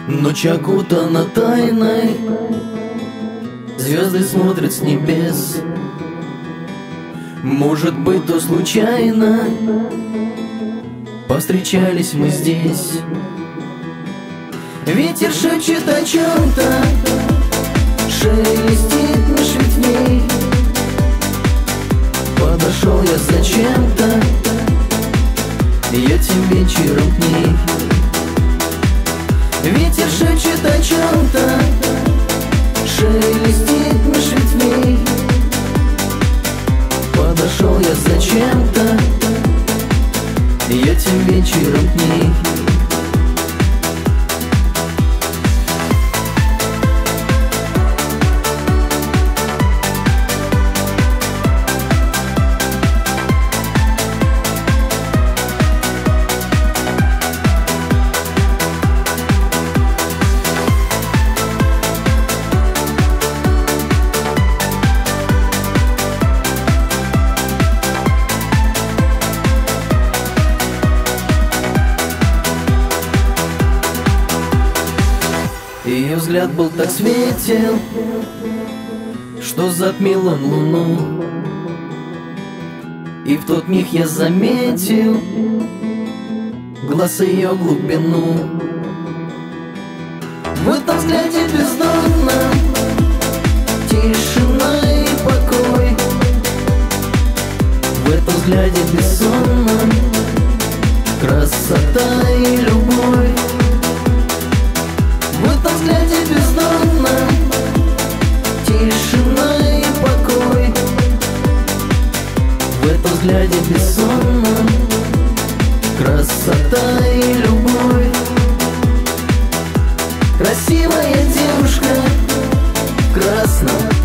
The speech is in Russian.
Ночь окутана тайной, звезды смотрят с небес. Может быть, то случайно повстречались мы здесь. Ветер шепчет о чем-то, шелестит меж ветвей. Подошел я зачем-то, я тем вечером к ней. Ветер шепчет о чем-то, шелестит меж ветвей. Подошел я зачем-то, я тем вечером к ней. Ее взгляд был так светел, что затмил он луну. И в тот миг я заметил глаз ее глубину. В этом взгляде бездонном тишина и покой. В этом взгляде бессонном красота и любовь. В этом взгляде бездонном тишина и покой. В этом взгляде бессонном красота и любовь. Красивая девушка в красном